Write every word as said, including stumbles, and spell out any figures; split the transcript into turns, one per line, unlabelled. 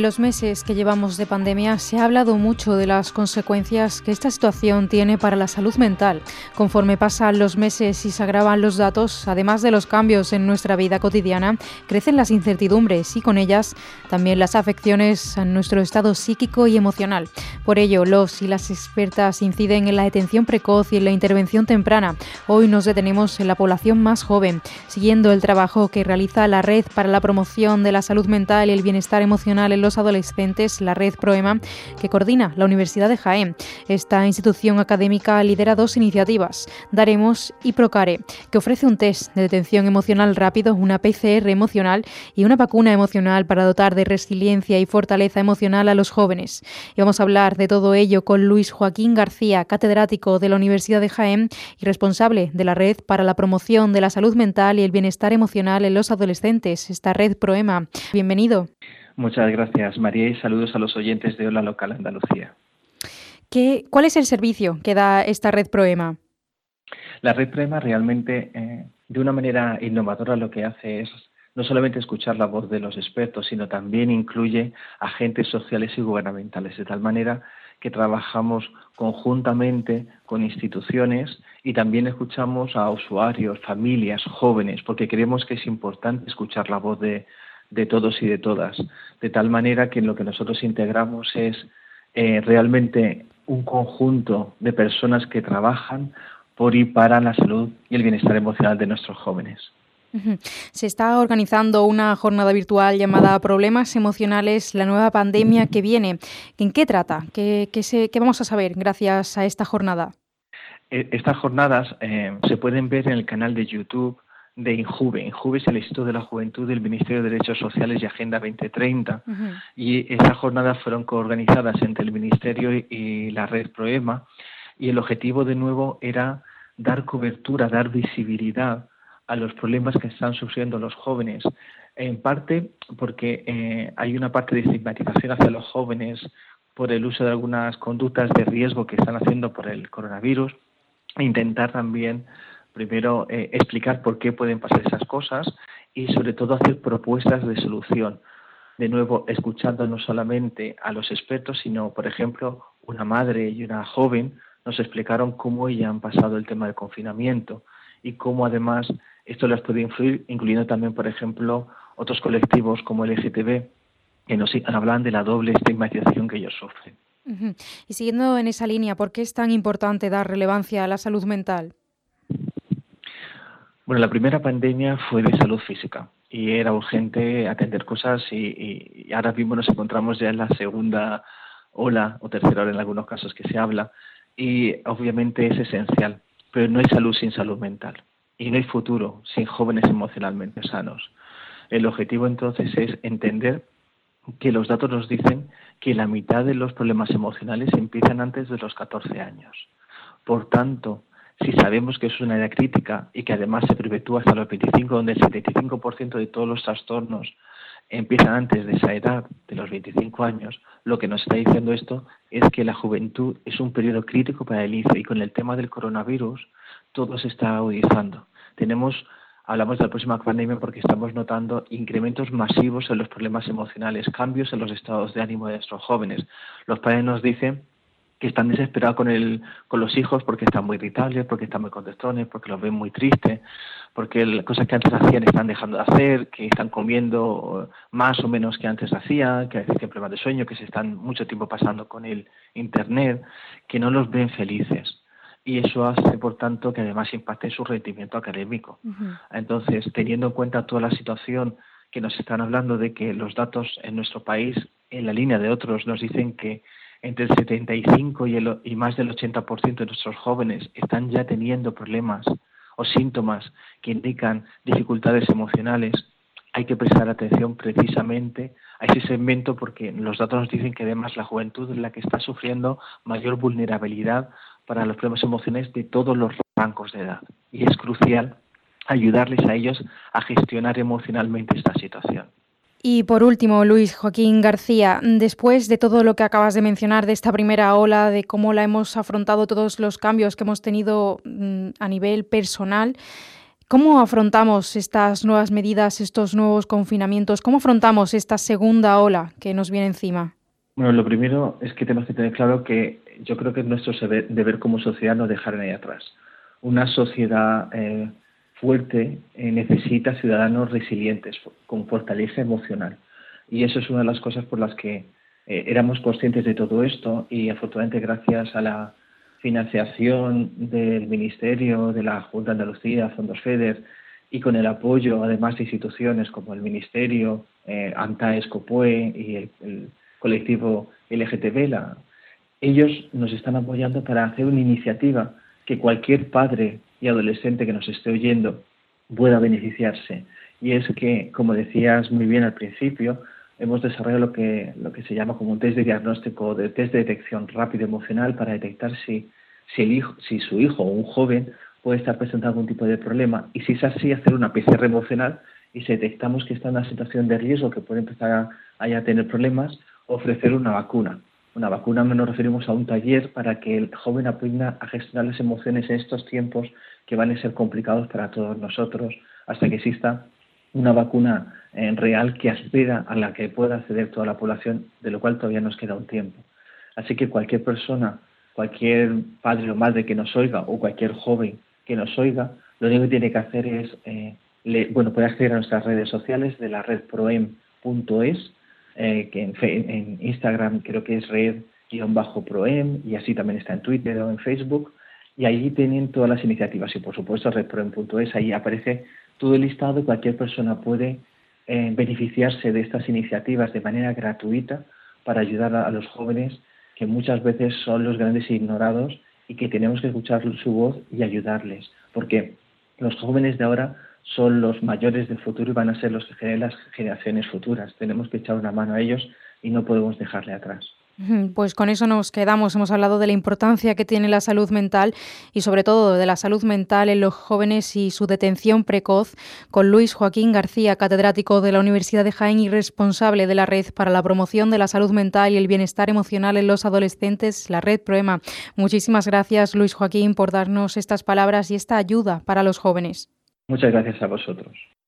En los meses que llevamos de pandemia se ha hablado mucho de las consecuencias que esta situación tiene para la salud mental. Conforme pasan los meses y se agravan los datos, además de los cambios en nuestra vida cotidiana, crecen las incertidumbres y con ellas también las afecciones a nuestro estado psíquico y emocional. Por ello, los y las expertas inciden en la detención precoz y en la intervención temprana. Hoy nos detenemos en la población más joven, siguiendo el trabajo que realiza la Red para la Promoción de la Salud Mental y el Bienestar Emocional en los adolescentes, la Red Proema, que coordina la Universidad de Jaén. Esta institución académica lidera dos iniciativas, Daremos y Procare, que ofrece un test de detención emocional rápido, una P C R emocional y una vacuna emocional para dotar de resiliencia y fortaleza emocional a los jóvenes. Y vamos a hablar de todo ello con Luis Joaquín García, catedrático de la Universidad de Jaén y responsable de la Red para la Promoción de la Salud Mental y el Bienestar Emocional en los adolescentes, esta Red Proema. Bienvenido.
Muchas gracias, María, y saludos a los oyentes de Hola Local Andalucía.
¿Qué, ¿Cuál es el servicio que da esta Red Proema?
La Red Proema realmente, eh, de una manera innovadora, lo que hace es no solamente escuchar la voz de los expertos, sino también incluye agentes sociales y gubernamentales, de tal manera que trabajamos conjuntamente con instituciones y también escuchamos a usuarios, familias, jóvenes, porque creemos que es importante escuchar la voz de de todos y de todas, de tal manera que lo que nosotros integramos es eh, realmente un conjunto de personas que trabajan por y para la salud y el bienestar emocional de nuestros jóvenes.
Uh-huh. Se está organizando una jornada virtual llamada Problemas Emocionales, la nueva pandemia que viene. ¿En qué trata? ¿Qué, qué, se, qué vamos a saber gracias a esta jornada?
Estas jornadas eh, se pueden ver en el canal de YouTube de INJUVE. INJUVE es el Instituto de la Juventud del Ministerio de Derechos Sociales y Agenda veinte treinta. Uh-huh. Y estas jornadas fueron coorganizadas entre el Ministerio y la Red Proema, y el objetivo de nuevo era dar cobertura, dar visibilidad a los problemas que están sufriendo los jóvenes, en parte porque eh, hay una parte de estigmatización hacia los jóvenes por el uso de algunas conductas de riesgo que están haciendo por el coronavirus, e intentar también primero eh, explicar por qué pueden pasar esas cosas y sobre todo hacer propuestas de solución. De nuevo, escuchando no solamente a los expertos, sino, por ejemplo, una madre y una joven nos explicaron cómo ella han pasado el tema del confinamiento y cómo además esto les puede influir, incluyendo también, por ejemplo, otros colectivos como el L G T B, que nos hablan de la doble estigmatización que ellos sufren.
Uh-huh. Y siguiendo en esa línea, ¿por qué es tan importante dar relevancia a la salud mental?
Bueno, la primera pandemia fue de salud física y era urgente atender cosas y, y, y ahora mismo nos encontramos ya en la segunda ola o tercera ola en algunos casos que se habla y obviamente es esencial, pero no hay salud sin salud mental y no hay futuro sin jóvenes emocionalmente sanos. El objetivo entonces es entender que los datos nos dicen que la mitad de los problemas emocionales empiezan antes de los catorce años. Por tanto, si sabemos que es una edad crítica y que además se perpetúa hasta los veinticinco, donde el setenta y cinco por ciento de todos los trastornos empiezan antes de esa edad, de los veinticinco años, lo que nos está diciendo esto es que la juventud es un periodo crítico para el inicio y con el tema del coronavirus todo se está agudizando. Tenemos, hablamos de la próxima pandemia porque estamos notando incrementos masivos en los problemas emocionales, cambios en los estados de ánimo de nuestros jóvenes. Los padres nos dicen que están desesperados con el, con los hijos porque están muy irritables, porque están muy contestones, porque los ven muy tristes, porque las cosas que antes hacían están dejando de hacer, que están comiendo más o menos que antes hacían, que a veces tienen problemas de sueño, que se están mucho tiempo pasando con el internet, que no los ven felices. Y eso hace, por tanto, que además impacte en su rendimiento académico. Uh-huh. Entonces, teniendo en cuenta toda la situación que nos están hablando de que los datos en nuestro país, en la línea de otros, nos dicen que entre el setenta y cinco y, el, y más del ochenta por ciento de nuestros jóvenes están ya teniendo problemas o síntomas que indican dificultades emocionales, hay que prestar atención precisamente a ese segmento porque los datos nos dicen que además la juventud es la que está sufriendo mayor vulnerabilidad para los problemas emocionales de todos los rangos de edad. Y es crucial ayudarles a ellos a gestionar emocionalmente esta situación.
Y por último, Luis Joaquín García, después de todo lo que acabas de mencionar de esta primera ola, de cómo la hemos afrontado, todos los cambios que hemos tenido a nivel personal, ¿Cómo afrontamos estas nuevas medidas, estos nuevos confinamientos? ¿Cómo afrontamos esta segunda ola que nos viene encima?
Bueno, lo primero es que tenemos que tener claro que yo creo que es nuestro deber, deber como sociedad no dejar a nadie atrás. Una sociedad eh, fuerte eh, necesita ciudadanos resilientes, con fortaleza emocional. Y eso es una de las cosas por las que eh, éramos conscientes de todo esto y afortunadamente gracias a la financiación del Ministerio, de la Junta de Andalucía, Fondos FEDER y con el apoyo además de instituciones como el Ministerio, eh, ANTAES, COPUE y el, el colectivo L G T B, la, ellos nos están apoyando para hacer una iniciativa que cualquier padre y adolescente que nos esté oyendo pueda beneficiarse. Y es que, como decías muy bien al principio, hemos desarrollado lo que, lo que se llama como un test de diagnóstico, de test de detección rápido emocional para detectar si, si, el hijo, si su hijo o un joven puede estar presentando algún tipo de problema. Y si es así, hacer una P C R emocional y si detectamos que está en una situación de riesgo, que puede empezar a, a tener problemas, ofrecer una vacuna. Una vacuna nos referimos a un taller para que el joven aprenda a gestionar las emociones en estos tiempos que van a ser complicados para todos nosotros hasta que exista una vacuna en real que aspira a la que pueda acceder toda la población, de lo cual todavía nos queda un tiempo. Así que cualquier persona, cualquier padre o madre que nos oiga o cualquier joven que nos oiga, lo único que tiene que hacer es, eh, le, bueno, puede acceder a nuestras redes sociales de la red proem punto es, eh, que en, en Instagram creo que es red-proem y así también está en Twitter o en Facebook, y ahí tienen todas las iniciativas y por supuesto redproem punto es, ahí aparece todo el listado y cualquier persona puede eh, beneficiarse de estas iniciativas de manera gratuita para ayudar a, a los jóvenes que muchas veces son los grandes ignorados y que tenemos que escuchar su voz y ayudarles, porque los jóvenes de ahora son los mayores del futuro y van a ser los que generen las generaciones futuras. Tenemos que echar una mano a ellos y no podemos dejarle atrás.
Pues con eso nos quedamos. Hemos hablado de la importancia que tiene la salud mental y sobre todo de la salud mental en los jóvenes y su detención precoz con Luis Joaquín García, catedrático de la Universidad de Jaén y responsable de la Red para la Promoción de la Salud Mental y el Bienestar Emocional en los Adolescentes, la Red Proema. Muchísimas gracias, Luis Joaquín, por darnos estas palabras y esta ayuda para los jóvenes.
Muchas gracias a vosotros.